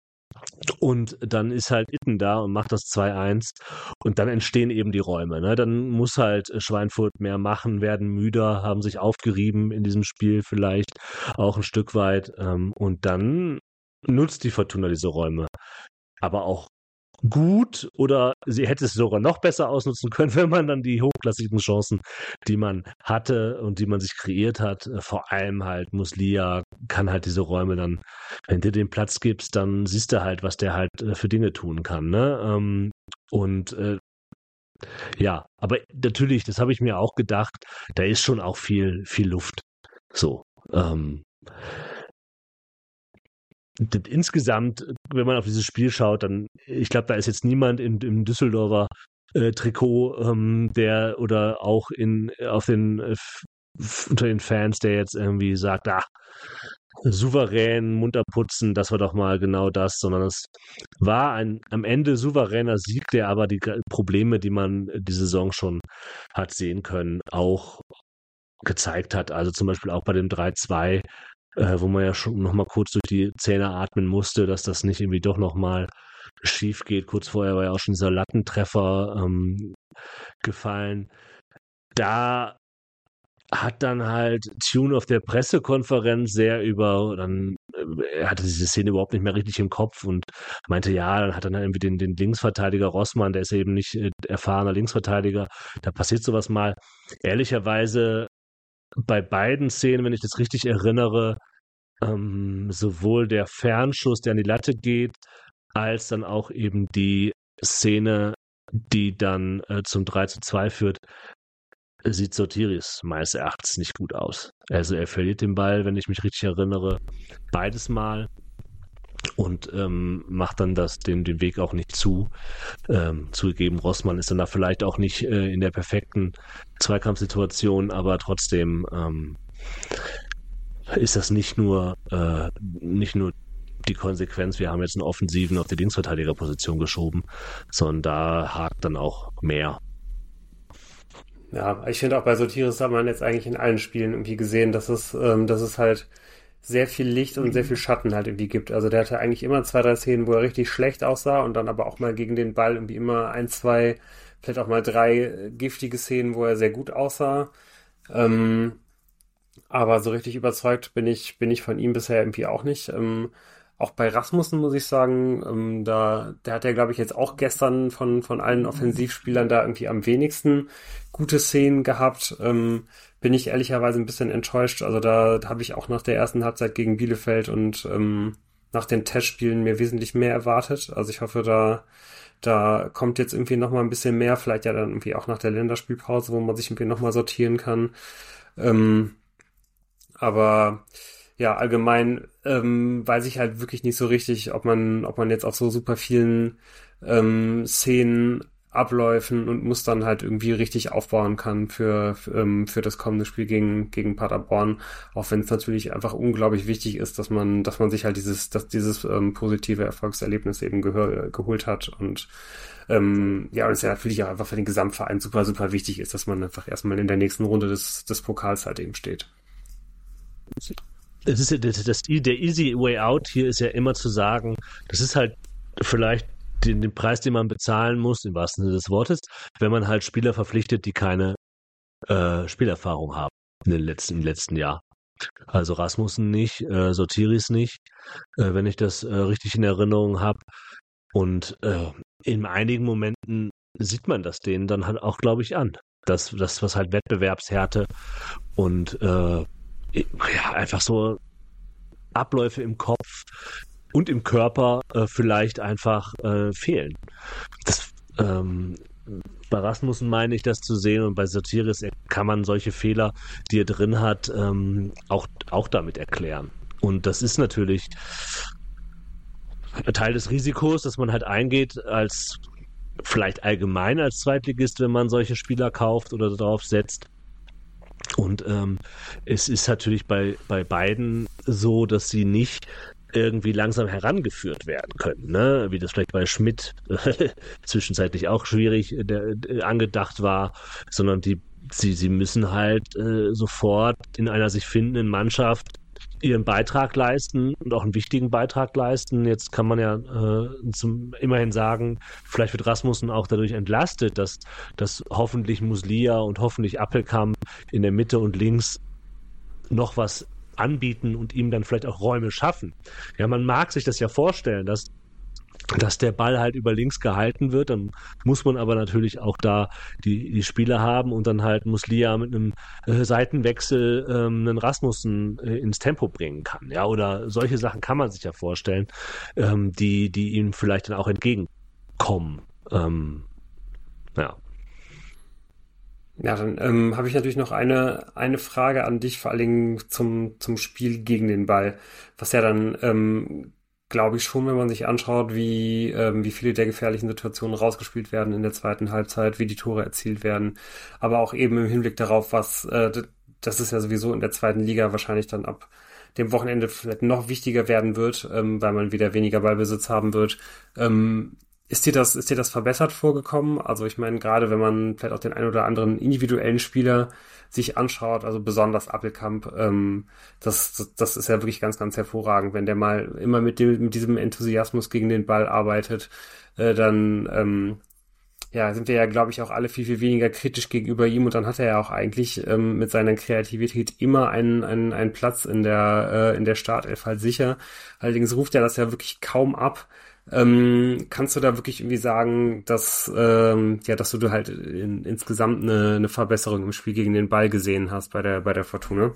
Und dann ist halt Itten da und macht das zwei eins und dann entstehen eben die Räume. Ne? Dann muss halt Schweinfurt mehr machen, werden müder, haben sich aufgerieben in diesem Spiel vielleicht auch ein Stück weit. Ähm, und dann nutzt die Fortuna diese Räume. Aber auch gut oder sie hätte es sogar noch besser ausnutzen können, wenn man dann die hochklassigen Chancen, die man hatte und die man sich kreiert hat, vor allem halt Muslia kann halt diese Räume dann, wenn du den Platz gibst, dann siehst du halt, was der halt für Dinge tun kann, ne? Und äh, ja, aber natürlich, das habe ich mir auch gedacht, da ist schon auch viel, viel Luft. So, ähm, insgesamt, wenn man auf dieses Spiel schaut, dann, ich glaube, da ist jetzt niemand im, im Düsseldorfer äh, Trikot, ähm, der oder auch in auf den äh, f- unter den Fans, der jetzt irgendwie sagt, ah, souverän, munter putzen, das war doch mal genau das, sondern es war ein am Ende souveräner Sieg, der aber die G- Probleme, die man äh, die Saison schon hat sehen können, auch gezeigt hat. Also zum Beispiel auch bei dem drei zwei, äh, wo man ja schon noch mal kurz durch die Zähne atmen musste, dass das nicht irgendwie doch noch mal schief geht. Kurz vorher war ja auch schon dieser Lattentreffer ähm, gefallen. Da hat dann halt Tune auf der Pressekonferenz sehr über, dann, äh, er hatte diese Szene überhaupt nicht mehr richtig im Kopf und meinte, ja, dann hat er dann irgendwie den, den Linksverteidiger Rossmann, der ist ja eben nicht äh, erfahrener Linksverteidiger, da passiert sowas mal. Ehrlicherweise bei beiden Szenen, wenn ich das richtig erinnere, ähm, sowohl der Fernschuss, der an die Latte geht, als dann auch eben die Szene, die dann äh, zum drei zu zwei führt, sieht Sotiris meines Erachtens nicht gut aus. Also er verliert den Ball, wenn ich mich richtig erinnere, beides Mal und ähm, macht dann das den, den Weg auch nicht zu. Ähm, zugegeben, Rossmann ist dann da vielleicht auch nicht äh, in der perfekten Zweikampfsituation, aber trotzdem ähm, ist das nicht nur äh, nicht nur die Konsequenz, wir haben jetzt einen Offensiven auf die Linksverteidigerposition geschoben, sondern da hakt dann auch mehr. Ja, ich finde auch bei Sotiris hat man jetzt eigentlich in allen Spielen irgendwie gesehen, dass es, ähm, dass es halt sehr viel Licht und sehr viel Schatten halt irgendwie gibt. Also der hatte eigentlich immer zwei, drei Szenen, wo er richtig schlecht aussah und dann aber auch mal gegen den Ball irgendwie immer ein, zwei, vielleicht auch mal drei äh, giftige Szenen, wo er sehr gut aussah. Ähm, aber so richtig überzeugt bin ich, bin ich von ihm bisher irgendwie auch nicht. Ähm, auch bei Rasmussen muss ich sagen, ähm, da, der hat ja, glaube ich, jetzt auch gestern von, von allen Offensivspielern da irgendwie am wenigsten gute Szenen gehabt. Ähm, bin ich ehrlicherweise ein bisschen enttäuscht. Also da, da habe ich auch nach der ersten Halbzeit gegen Bielefeld und ähm, nach den Testspielen mir wesentlich mehr erwartet. Also ich hoffe, da, da kommt jetzt irgendwie noch mal ein bisschen mehr, vielleicht ja dann irgendwie auch nach der Länderspielpause, wo man sich irgendwie noch mal sortieren kann. Ähm, aber ja, allgemein ähm, weiß ich halt wirklich nicht so richtig, ob man, ob man jetzt auf so super vielen ähm, Szenen, Abläufen und Mustern halt irgendwie richtig aufbauen kann für, für, ähm, für das kommende Spiel gegen, gegen Paderborn. Auch wenn es natürlich einfach unglaublich wichtig ist, dass man, dass man sich halt dieses, dass dieses ähm, positive Erfolgserlebnis eben gehör, geholt hat. Und ähm, ja, und es ja natürlich auch einfach für den Gesamtverein super, super wichtig ist, dass man einfach erstmal in der nächsten Runde des, des Pokals halt eben steht. Es ist ja das, das, der easy way out hier ist ja immer zu sagen, das ist halt vielleicht den, den Preis, den man bezahlen muss, im wahrsten Sinne des Wortes, wenn man halt Spieler verpflichtet, die keine äh, Spielerfahrung haben in den letzten, im letzten Jahr. Also Rasmussen nicht, äh, Sotiris nicht, äh, wenn ich das äh, richtig in Erinnerung habe. Und äh, in einigen Momenten sieht man das denen dann halt auch, glaube ich, an. Das, das, was halt Wettbewerbshärte und äh, ja, einfach so Abläufe im Kopf und im Körper äh, vielleicht einfach äh, fehlen. Das, ähm, bei Rasmussen meine ich das zu sehen und bei Sotiris kann man solche Fehler, die er drin hat, ähm, auch, auch damit erklären. Und das ist natürlich Teil des Risikos, dass man halt eingeht als vielleicht allgemein als Zweitligist, wenn man solche Spieler kauft oder darauf setzt. Und ähm, es ist natürlich bei, bei beiden so, dass sie nicht irgendwie langsam herangeführt werden können, ne? Wie das vielleicht bei Schmidt äh, zwischenzeitlich auch schwierig der, der, angedacht war, sondern die, sie, sie müssen halt äh, sofort in einer sich findenden Mannschaft ihren Beitrag leisten und auch einen wichtigen Beitrag leisten. Jetzt kann man ja äh, zum, immerhin sagen, vielleicht wird Rasmussen auch dadurch entlastet, dass, dass hoffentlich Muslia und hoffentlich Appelkamp in der Mitte und links noch was anbieten und ihm dann vielleicht auch Räume schaffen. Ja, man mag sich das ja vorstellen, dass dass der Ball halt über links gehalten wird, dann muss man aber natürlich auch da die, die Spieler haben und dann halt Muslia mit einem äh, Seitenwechsel ähm, einen Rasmussen äh, ins Tempo bringen kann. Ja, oder solche Sachen kann man sich ja vorstellen, ähm, die, die ihm vielleicht dann auch entgegenkommen. Ähm, ja. Ja, dann ähm, habe ich natürlich noch eine, eine Frage an dich, vor allen Dingen zum, zum Spiel gegen den Ball, was ja dann ähm, glaube ich schon, wenn man sich anschaut, wie, ähm, wie viele der gefährlichen Situationen rausgespielt werden in der zweiten Halbzeit, wie die Tore erzielt werden, aber auch eben im Hinblick darauf, was, äh, das ist ja sowieso in der zweiten Liga wahrscheinlich dann ab dem Wochenende vielleicht noch wichtiger werden wird, ähm, weil man wieder weniger Ballbesitz haben wird. Ähm, ist dir das, ist dir das verbessert vorgekommen? Also ich meine, gerade wenn man vielleicht auch den einen oder anderen individuellen Spieler sich anschaut, also besonders Appelkamp, ähm, das, das, das ist ja wirklich ganz, ganz hervorragend, wenn der mal immer mit dem, mit diesem Enthusiasmus gegen den Ball arbeitet, äh, dann, ähm, ja, sind wir ja, glaube ich, auch alle viel, viel weniger kritisch gegenüber ihm und dann hat er ja auch eigentlich ähm, mit seiner Kreativität immer einen, einen, einen Platz in der, äh, in der Startelf halt sicher. Allerdings ruft er das ja wirklich kaum ab. Ähm, kannst du da wirklich irgendwie sagen, dass, ähm, ja, dass du halt in, insgesamt eine, eine Verbesserung im Spiel gegen den Ball gesehen hast bei der, bei der Fortuna?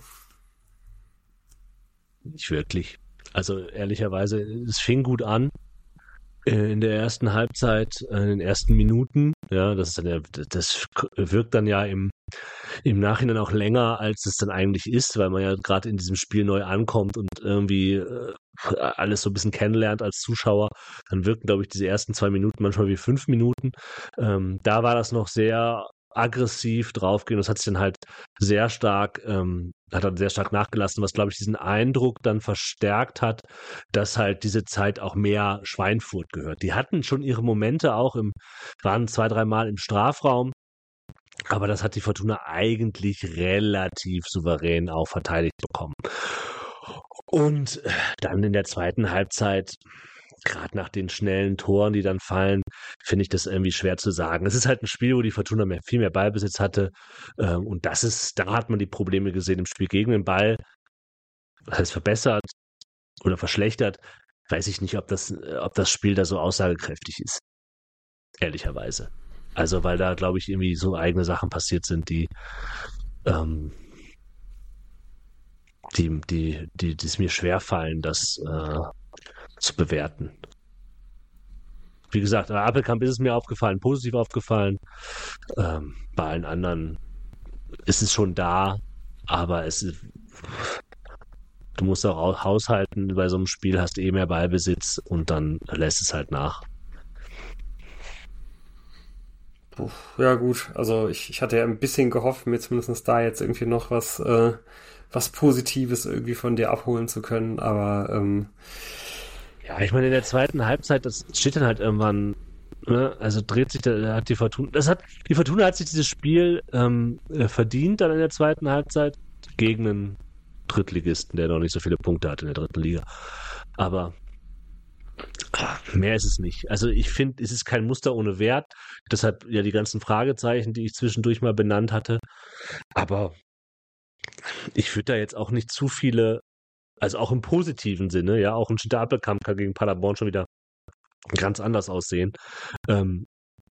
Nicht wirklich. Also ehrlicherweise, es fing gut an. In der ersten Halbzeit, in den ersten Minuten, ja, das ist dann ja, das wirkt dann ja im, im Nachhinein auch länger, als es dann eigentlich ist, weil man ja gerade in diesem Spiel neu ankommt und irgendwie äh, alles so ein bisschen kennenlernt als Zuschauer. Dann wirken, glaube ich, diese ersten zwei Minuten manchmal wie fünf Minuten. Ähm, da war das noch sehr aggressiv draufgehen. Das hat sich dann halt sehr stark, ähm, hat dann sehr stark nachgelassen, was, glaube ich, diesen Eindruck dann verstärkt hat, dass halt diese Zeit auch mehr Schweinfurt gehört. Die hatten schon ihre Momente auch im, waren zwei, dreimal im Strafraum, aber das hat die Fortuna eigentlich relativ souverän auch verteidigt bekommen. Und dann in der zweiten Halbzeit, gerade nach den schnellen Toren, die dann fallen, finde ich das irgendwie schwer zu sagen. Es ist halt ein Spiel, wo die Fortuna mehr, viel mehr Ballbesitz hatte. Ähm, und das ist, da hat man die Probleme gesehen im Spiel gegen den Ball. Das heißt verbessert oder verschlechtert. Weiß ich nicht, ob das, ob das Spiel da so aussagekräftig ist. Ehrlicherweise. Also, weil da, glaube ich, irgendwie so eigene Sachen passiert sind, die, ähm, die, die, die, die es mir schwerfallen, das äh, zu bewerten. Wie gesagt, bei Appelkamp ist es mir aufgefallen, positiv aufgefallen. Ähm, bei allen anderen ist es schon da, aber es ist, du musst auch haushalten, bei so einem Spiel hast du eh mehr Ballbesitz und dann lässt es halt nach. Puh, ja gut, also ich, ich hatte ja ein bisschen gehofft, mir zumindest da jetzt irgendwie noch was, äh, was Positives irgendwie von dir abholen zu können, aber ähm, Ja, ich meine, in der zweiten Halbzeit, das steht dann halt irgendwann, ne, also dreht sich, da hat die Fortuna, das hat, die Fortuna hat sich dieses Spiel ähm, verdient dann in der zweiten Halbzeit gegen einen Drittligisten, der noch nicht so viele Punkte hat in der dritten Liga. Aber mehr ist es nicht. Also ich finde, es ist kein Muster ohne Wert. Deshalb ja die ganzen Fragezeichen, die ich zwischendurch mal benannt hatte. Aber ich würde da jetzt auch nicht zu viele, also auch im positiven Sinne, ja, auch ein Schinter Appelkamp kann gegen Paderborn schon wieder ganz anders aussehen. Ähm,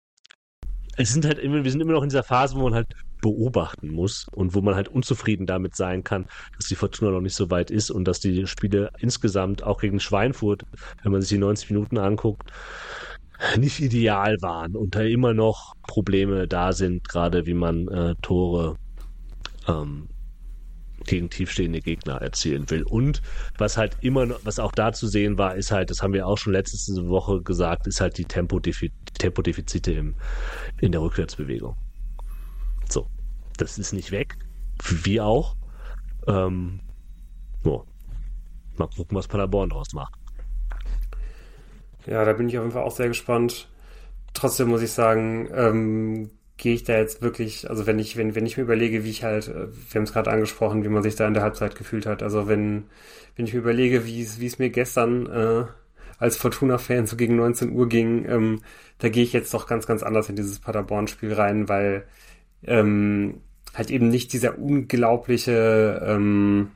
es sind halt immer, wir sind immer noch in dieser Phase, wo man halt beobachten muss und wo man halt unzufrieden damit sein kann, dass die Fortuna noch nicht so weit ist und dass die Spiele insgesamt auch gegen Schweinfurt, wenn man sich die neunzig Minuten anguckt, nicht ideal waren und da immer noch Probleme da sind, gerade wie man äh, Tore ähm, gegen tiefstehende Gegner erzielen will. Und was halt immer noch, was auch da zu sehen war, ist halt, das haben wir auch schon letzte Woche gesagt, ist halt die Tempodefi- Tempodefizite im, in der Rückwärtsbewegung. So, das ist nicht weg. Wie auch. Ähm, so. Mal gucken, was Paderborn draus macht. ja, da bin ich auf jeden Fall auch sehr gespannt. Trotzdem muss ich sagen, ähm, gehe ich da jetzt wirklich, also wenn ich, wenn, wenn ich mir überlege, wie ich halt, wir haben es gerade angesprochen, wie man sich da in der Halbzeit gefühlt hat. Also wenn, wenn ich mir überlege, wie es, wie es mir gestern äh, als Fortuna-Fan so gegen neunzehn Uhr ging, ähm, da gehe ich jetzt doch ganz, ganz anders in dieses Paderborn-Spiel rein, weil ähm, halt eben nicht dieser unglaubliche ähm,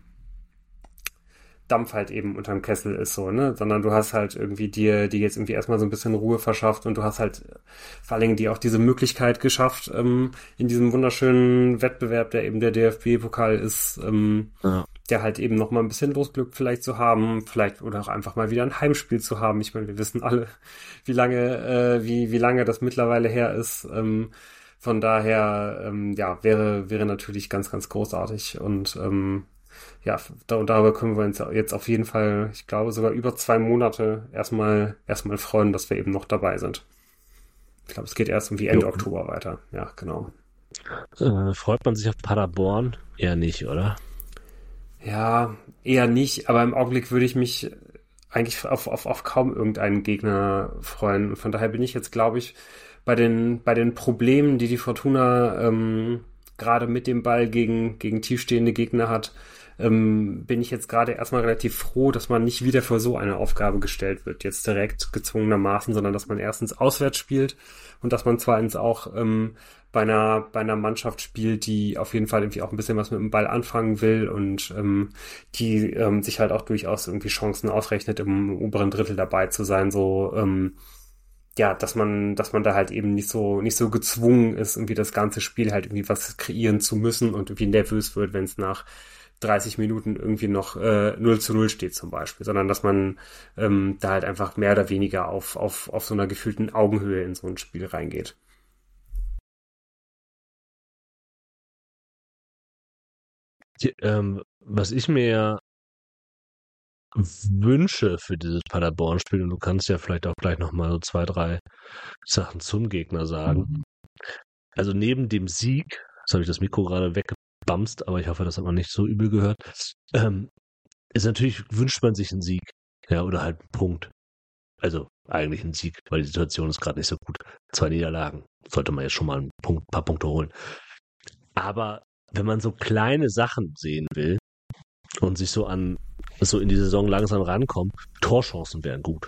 Dampf halt eben unterm Kessel ist so, ne, sondern du hast halt irgendwie dir, dir jetzt irgendwie erstmal so ein bisschen Ruhe verschafft und du hast halt vor allen Dingen dir auch diese Möglichkeit geschafft, ähm, in diesem wunderschönen Wettbewerb, der eben der D F B-Pokal ist, ähm, ja. der halt eben noch mal ein bisschen Losglück vielleicht zu haben, vielleicht oder auch einfach mal wieder ein Heimspiel zu haben. Ich meine, wir wissen alle, wie lange, äh, wie, wie lange das mittlerweile her ist, ähm, von daher, ähm, ja, wäre, wäre natürlich ganz, ganz großartig und, ähm, ja, da, darüber können wir uns jetzt auf jeden Fall, ich glaube, sogar über zwei Monate erstmal, erstmal freuen, dass wir eben noch dabei sind. Ich glaube, es geht erst irgendwie Ende jo. Oktober weiter. Ja, genau. Äh, freut man sich auf Paderborn? Eher nicht, oder? Ja, eher nicht, aber im Augenblick würde ich mich eigentlich auf, auf, auf kaum irgendeinen Gegner freuen. Und von daher bin ich jetzt, glaube ich, bei den, bei den Problemen, die die Fortuna ähm, gerade mit dem Ball gegen, gegen tiefstehende Gegner hat, ähm, bin ich jetzt gerade erstmal relativ froh, dass man nicht wieder vor so eine Aufgabe gestellt wird, jetzt direkt gezwungenermaßen, sondern dass man erstens auswärts spielt und dass man zweitens auch ähm, bei einer bei einer Mannschaft spielt, die auf jeden Fall irgendwie auch ein bisschen was mit dem Ball anfangen will und ähm, die ähm, sich halt auch durchaus irgendwie Chancen ausrechnet, im oberen Drittel dabei zu sein, so ähm, ja, dass man dass man da halt eben nicht so nicht so gezwungen ist, irgendwie das ganze Spiel halt irgendwie was kreieren zu müssen und irgendwie nervös wird, wenn es nach dreißig Minuten irgendwie noch äh, null zu null steht zum Beispiel, sondern dass man ähm, da halt einfach mehr oder weniger auf auf auf so einer gefühlten Augenhöhe in so ein Spiel reingeht. Die, ähm, was ich mir wünsche für dieses Paderborn-Spiel, und du kannst ja vielleicht auch gleich nochmal so zwei, drei Sachen zum Gegner sagen. Mhm. Also neben dem Sieg, jetzt habe ich das Mikro gerade weggebamst, aber ich hoffe, das hat man nicht so übel gehört, ähm, ist natürlich, wünscht man sich einen Sieg, ja, oder halt einen Punkt. Also eigentlich einen Sieg, weil die Situation ist gerade nicht so gut. Zwei Niederlagen, sollte man jetzt schon mal ein Punkt, paar Punkte holen. Aber wenn man so kleine Sachen sehen will und sich so an so in die Saison langsam rankommt, Torchancen wären gut.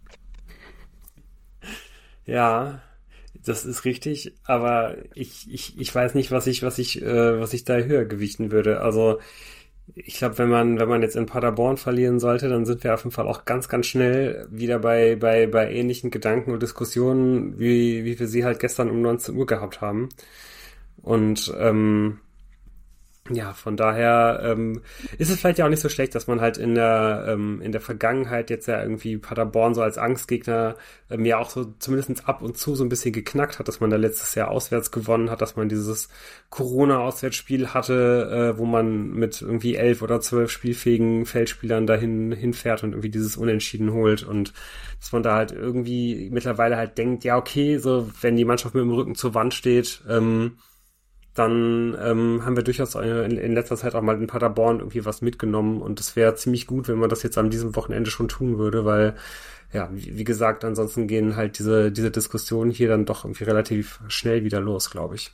Ja, das ist richtig, aber ich, ich, ich weiß nicht, was ich, was ich, äh, was ich da höher gewichten würde. Also ich glaube, wenn man, wenn man jetzt in Paderborn verlieren sollte, dann sind wir auf jeden Fall auch ganz, ganz schnell wieder bei, bei, bei ähnlichen Gedanken und Diskussionen, wie, wie wir sie halt gestern um neunzehn Uhr gehabt haben. Und ähm, ja, von daher ähm, ist es vielleicht ja auch nicht so schlecht, dass man halt in der ähm, in der Vergangenheit jetzt ja irgendwie Paderborn so als Angstgegner ähm, ja auch so zumindest ab und zu so ein bisschen geknackt hat, dass man da letztes Jahr auswärts gewonnen hat, dass man dieses Corona-Auswärtsspiel hatte, äh, wo man mit irgendwie elf oder zwölf spielfähigen Feldspielern dahin hinfährt und irgendwie dieses Unentschieden holt und dass man da halt irgendwie mittlerweile halt denkt, ja okay, so wenn die Mannschaft mit dem Rücken zur Wand steht, ähm, dann ähm, haben wir durchaus in, in letzter Zeit auch mal in Paderborn irgendwie was mitgenommen und es wäre ziemlich gut, wenn man das jetzt an diesem Wochenende schon tun würde, weil, ja, wie, wie gesagt, ansonsten gehen halt diese diese Diskussionen hier dann doch irgendwie relativ schnell wieder los, glaube ich.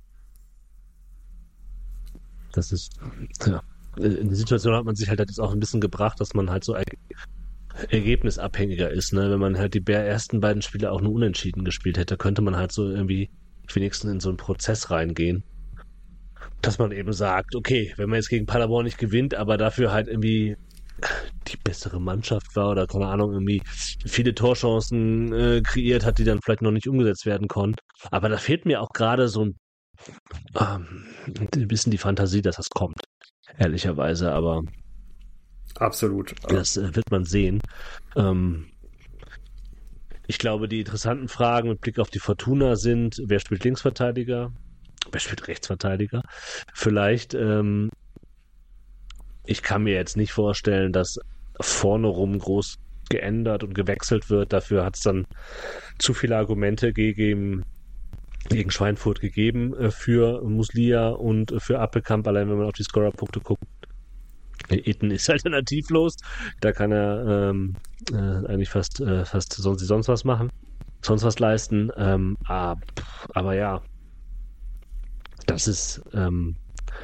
Das ist, ja, in der Situation hat man sich halt jetzt auch ein bisschen gebracht, dass man halt so ergebnisabhängiger ist, ne? Wenn man halt die ersten beiden Spiele auch nur unentschieden gespielt hätte, könnte man halt so irgendwie wenigstens in so einen Prozess reingehen, dass man eben sagt, okay, wenn man jetzt gegen Paderborn nicht gewinnt, aber dafür halt irgendwie die bessere Mannschaft war oder keine Ahnung, irgendwie viele Torchancen äh, kreiert hat, die dann vielleicht noch nicht umgesetzt werden konnten. Aber da fehlt mir auch gerade so ein, ähm, ein bisschen die Fantasie, dass das kommt, ehrlicherweise, aber absolut. Das äh, wird man sehen. Ähm, Ich glaube, die interessanten Fragen mit Blick auf die Fortuna sind, wer spielt Linksverteidiger, wer spielt Rechtsverteidiger? Vielleicht, ähm, ich kann mir jetzt nicht vorstellen, dass vorne rum groß geändert und gewechselt wird. Dafür hat es dann zu viele Argumente gegen, gegen Schweinfurt gegeben äh, für Muslia und äh, für Appelkamp, allein wenn man auf die Scorerpunkte guckt. Itten ist alternativlos, da kann er ähm, äh, eigentlich fast, äh, fast sonst, sonst was machen, sonst was leisten, ähm, ab, aber ja, das ist, ähm,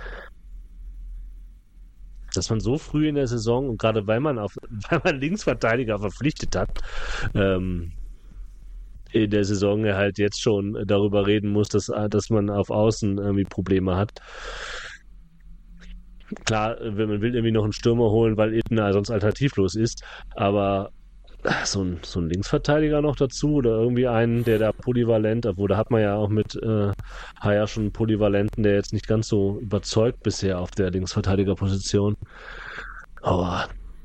dass man so früh in der Saison und gerade weil man auf, weil man Linksverteidiger verpflichtet hat, ähm, in der Saison halt jetzt schon darüber reden muss, dass, dass man auf Außen irgendwie Probleme hat. Klar, wenn man will irgendwie noch einen Stürmer holen, weil Itten sonst alternativlos ist, aber so ein, so ein Linksverteidiger noch dazu oder irgendwie einen, der da polyvalent, obwohl da hat man ja auch mit äh, Haya schon einen Polyvalenten, der jetzt nicht ganz so überzeugt bisher auf der Linksverteidigerposition. Aber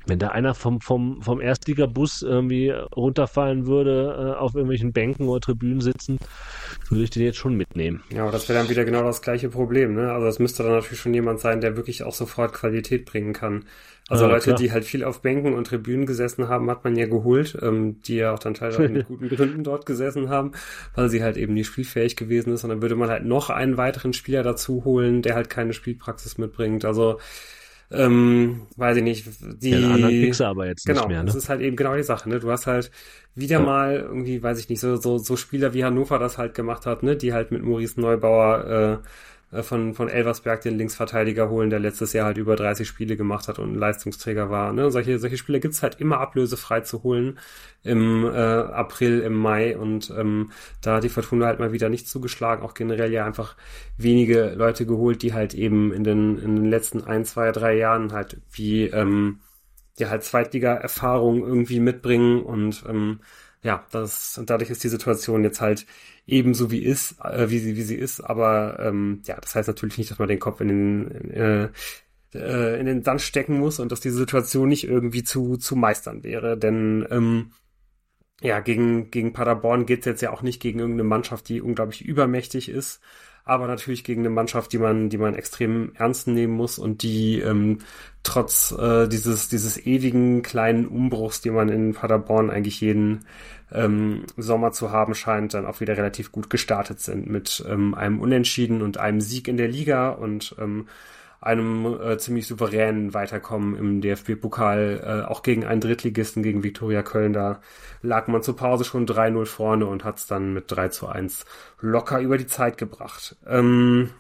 Wenn da einer vom, vom, vom Erstligabus irgendwie runterfallen würde, äh, auf irgendwelchen Bänken oder Tribünen sitzen, würde ich den jetzt schon mitnehmen. Ja, aber das wäre dann wieder genau das gleiche Problem, ne? Also es müsste dann natürlich schon jemand sein, der wirklich auch sofort Qualität bringen kann. Also Ja, Leute, klar. die halt viel auf Bänken und Tribünen gesessen haben, hat man ja geholt, ähm, die ja auch dann teilweise mit guten Gründen dort gesessen haben, weil sie halt eben nicht spielfähig gewesen ist. Und dann würde man halt noch einen weiteren Spieler dazu holen, der halt keine Spielpraxis mitbringt. Also Ähm, weiß ich nicht, die, Den anderen kriegst du aber jetzt genau, nicht mehr, das ne? ist halt eben genau die Sache, ne? Du hast halt wieder Ja. mal irgendwie, weiß ich nicht, so, so, so Spieler wie Hannover das halt gemacht hat, ne? Die halt mit Maurice Neubauer, äh, äh, von, von Elversberg den Linksverteidiger holen, der letztes Jahr halt über dreißig Spiele gemacht hat und ein Leistungsträger war, ne? Solche, solche Spieler gibt's halt immer ablösefrei zu holen im, äh, April, im Mai und, ähm, da hat die Fortuna halt mal wieder nicht zugeschlagen, auch generell ja einfach wenige Leute geholt, die halt eben in den, in den letzten ein, zwei, drei Jahren halt wie, ähm, ja, halt Zweitliga-Erfahrung irgendwie mitbringen und, ähm, ja, das, und dadurch ist die Situation jetzt halt ebenso wie ist, äh, wie sie, wie sie ist, aber, ähm, ja, das heißt natürlich nicht, dass man den Kopf in den, äh, äh, in den Sand stecken muss und dass diese Situation nicht irgendwie zu, zu meistern wäre, denn, ähm, ja, gegen, gegen Paderborn geht's jetzt ja auch nicht gegen irgendeine Mannschaft, die unglaublich übermächtig ist, aber natürlich gegen eine Mannschaft, die man, die man extrem ernst nehmen muss und die ähm, trotz äh, dieses, dieses ewigen kleinen Umbruchs, den man in Paderborn eigentlich jeden ähm, Sommer zu haben scheint, dann auch wieder relativ gut gestartet sind mit ähm, einem Unentschieden und einem Sieg in der Liga und ähm, einem äh, ziemlich souveränen Weiterkommen im D F B-Pokal, äh, auch gegen einen Drittligisten, gegen Viktoria Köln. Da lag man zur Pause schon drei null vorne und hat es dann mit drei zu eins locker über die Zeit gebracht. Ähm,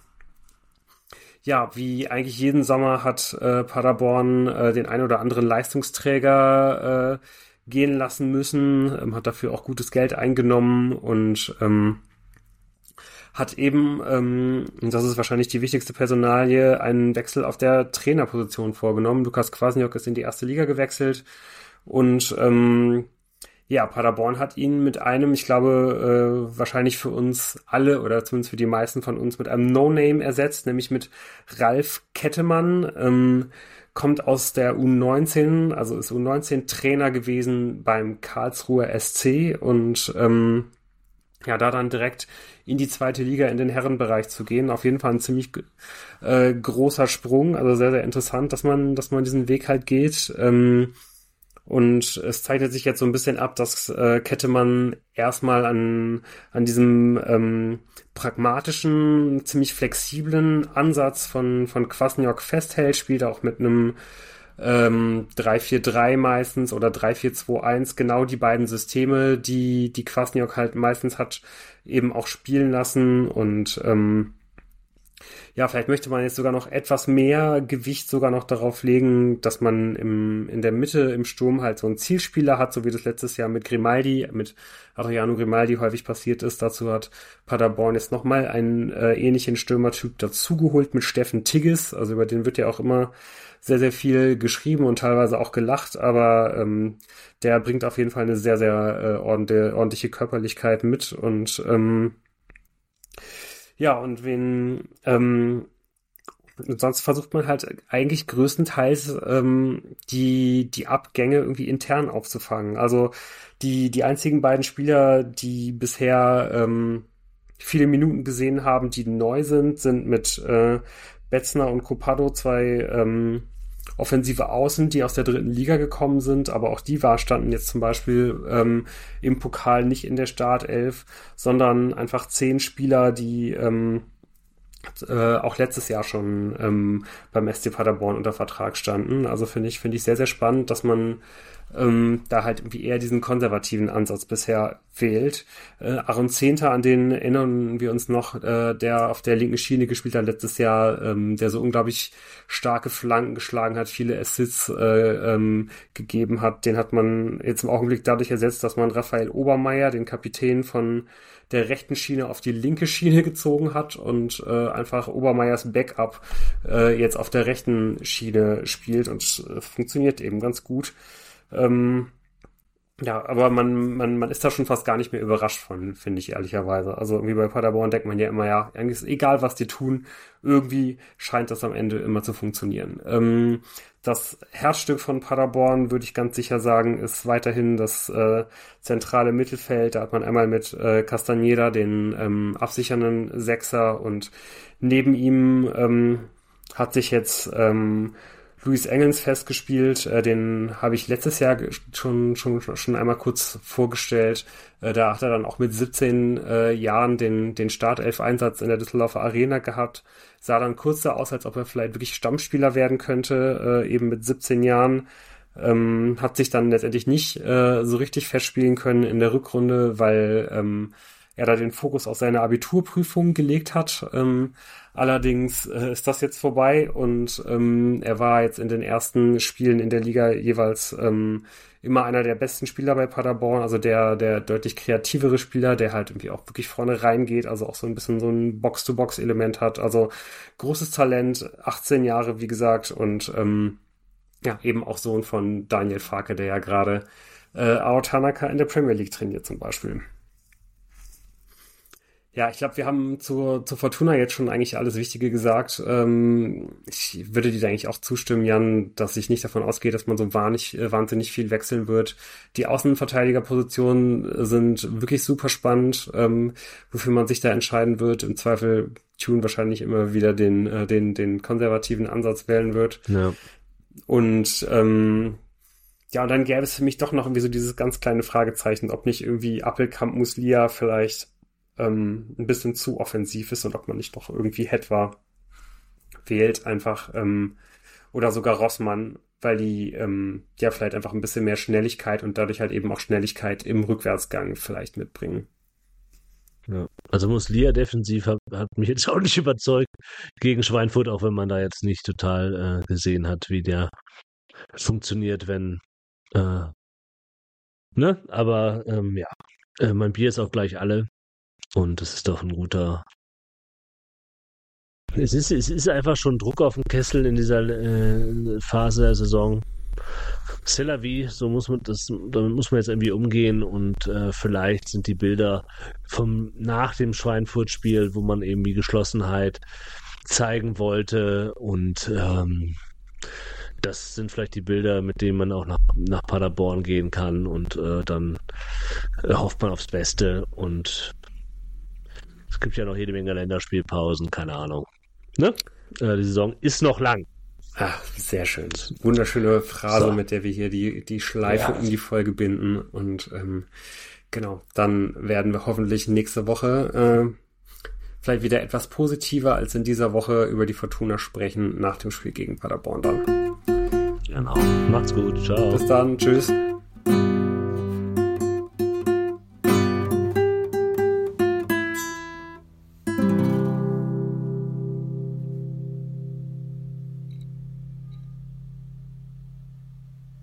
ja, wie eigentlich jeden Sommer hat äh, Paderborn äh, den ein oder anderen Leistungsträger äh, gehen lassen müssen, ähm, hat dafür auch gutes Geld eingenommen und ähm, hat eben, ähm, und das ist wahrscheinlich die wichtigste Personalie, einen Wechsel auf der Trainerposition vorgenommen. Lukas Kwasniok ist in die erste Liga gewechselt und ähm, ja, Paderborn hat ihn mit einem, ich glaube, äh, wahrscheinlich für uns alle oder zumindest für die meisten von uns mit einem No-Name ersetzt, nämlich mit Ralf Kettemann, ähm, kommt aus der U neunzehn, also ist U neunzehn Trainer gewesen beim Karlsruher S C und ähm, ja, da dann direkt in die zweite Liga, in den Herrenbereich zu gehen. Auf jeden Fall ein ziemlich äh, großer Sprung, also sehr, sehr interessant, dass man, dass man diesen Weg halt geht. Ähm, und es zeichnet sich jetzt so ein bisschen ab, dass äh, Kettemann erstmal an, an diesem ähm, pragmatischen, ziemlich flexiblen Ansatz von, von Kwasniok festhält, spielt auch mit einem ähm, drei vier drei meistens oder drei vier zwei eins, genau die beiden Systeme, die die Kwasniok halt meistens hat eben auch spielen lassen und ähm, ja, vielleicht möchte man jetzt sogar noch etwas mehr Gewicht sogar noch darauf legen, dass man im, in der Mitte im Sturm halt so einen Zielspieler hat, so wie das letztes Jahr mit Grimaldi, mit Adriano Grimaldi häufig passiert ist. Dazu hat Paderborn jetzt nochmal einen äh, ähnlichen Stürmertyp dazugeholt mit Steffen Tigges, also über den wird ja auch immer sehr, sehr viel geschrieben und teilweise auch gelacht, aber ähm, der bringt auf jeden Fall eine sehr, sehr äh, ordentliche, ordentliche Körperlichkeit mit und ähm, ja, und wen ähm, sonst versucht man halt eigentlich größtenteils ähm, die die Abgänge irgendwie intern aufzufangen. Also die die einzigen beiden Spieler, die bisher ähm, viele Minuten gesehen haben, die neu sind, sind mit äh, Betzner und Copado zwei ähm, offensive Außen, die aus der dritten Liga gekommen sind, aber auch die war standen jetzt zum Beispiel ähm, im Pokal nicht in der Startelf, sondern einfach zehn Spieler, die ähm, äh, auch letztes Jahr schon ähm, beim S C Paderborn unter Vertrag standen. Also finde ich finde ich sehr, sehr spannend, dass man ähm, da halt irgendwie eher diesen konservativen Ansatz bisher wählt. Äh, Aaron Zehnter, an den erinnern wir uns noch, äh, der auf der linken Schiene gespielt hat letztes Jahr, ähm, der so unglaublich starke Flanken geschlagen hat, viele Assists äh, ähm, gegeben hat. Den hat man jetzt im Augenblick dadurch ersetzt, dass man Raphael Obermeier, den Kapitän von der rechten Schiene auf die linke Schiene gezogen hat und äh, einfach Obermeiers Backup äh, jetzt auf der rechten Schiene spielt und äh, funktioniert eben ganz gut. Ähm, Ja, aber man, man, man ist da schon fast gar nicht mehr überrascht von, finde ich ehrlicherweise. Also irgendwie bei Paderborn denkt man ja immer, ja, eigentlich ist egal, was die tun, irgendwie scheint das am Ende immer zu funktionieren. Ähm, das Herzstück von Paderborn, würde ich ganz sicher sagen, ist weiterhin das äh, zentrale Mittelfeld. Da hat man einmal mit äh, Castañeda den ähm, absichernden Sechser und neben ihm ähm, hat sich jetzt ähm, Luis Engels festgespielt, äh, den habe ich letztes Jahr schon schon schon einmal kurz vorgestellt. Äh, da hat er dann auch mit siebzehn äh, Jahren den den Startelf-Einsatz in der Düsseldorfer Arena gehabt. Sah dann kurz so aus, als ob er vielleicht wirklich Stammspieler werden könnte, äh, eben mit siebzehn Jahren. Ähm, hat sich dann letztendlich nicht äh, so richtig festspielen können in der Rückrunde, weil ähm, er da den Fokus auf seine Abiturprüfung gelegt hat. Ähm, allerdings äh, ist das jetzt vorbei und ähm, er war jetzt in den ersten Spielen in der Liga jeweils ähm, immer einer der besten Spieler bei Paderborn, also der der deutlich kreativere Spieler, der halt irgendwie auch wirklich vorne reingeht, also auch so ein bisschen so ein Box-to-Box-Element hat. Also großes Talent, achtzehn Jahre, wie gesagt, und ähm, ja, eben auch Sohn von Daniel Farke, der ja gerade äh, Ao Tanaka in der Premier League trainiert zum Beispiel. Ja, ich glaube, wir haben zur, zur Fortuna jetzt schon eigentlich alles Wichtige gesagt. Ähm, ich würde dir eigentlich auch zustimmen, Jan, dass ich nicht davon ausgehe, dass man so wahnsinnig, äh, wahnsinnig viel wechseln wird. Die Außenverteidigerpositionen sind wirklich super spannend, ähm, wofür man sich da entscheiden wird. Im Zweifel Tune wahrscheinlich immer wieder den, äh, den, den konservativen Ansatz wählen wird. Ja. Und ähm, ja, und dann gäbe es für mich doch noch irgendwie so dieses ganz kleine Fragezeichen, ob nicht irgendwie Appelkamp Muslia vielleicht ähm, ein bisschen zu offensiv ist und ob man nicht doch irgendwie Hetwa wählt einfach ähm, oder sogar Rossmann, weil die ähm, ja vielleicht einfach ein bisschen mehr Schnelligkeit und dadurch halt eben auch Schnelligkeit im Rückwärtsgang vielleicht mitbringen. Ja. Also Muslia defensiv hat, hat mich jetzt auch nicht überzeugt gegen Schweinfurt, auch wenn man da jetzt nicht total äh, gesehen hat, wie der funktioniert, wenn äh, ne, aber ähm, ja, äh, mein Bier ist auch gleich alle und das ist doch ein guter. Es ist, es ist einfach schon Druck auf dem Kessel in dieser äh, Phase der Saison. C'est la vie, so muss man das, damit muss man jetzt irgendwie umgehen und äh, vielleicht sind die Bilder vom nach dem Schweinfurt-Spiel, wo man eben die Geschlossenheit zeigen wollte und ähm, das sind vielleicht die Bilder, mit denen man auch nach, nach Paderborn gehen kann und äh, dann äh, hofft man aufs Beste und es gibt ja noch jede Menge Länderspielpausen, keine Ahnung. Ne? Äh, die Saison ist noch lang. Ach, sehr schön. Wunderschöne Phrase, So. mit der wir hier die, die Schleife Ja. in die Folge binden. Und ähm, genau, dann werden wir hoffentlich nächste Woche äh, vielleicht wieder etwas positiver als in dieser Woche über die Fortuna sprechen nach dem Spiel gegen Paderborn dann. Genau. Macht's gut. Ciao. Bis dann. Tschüss.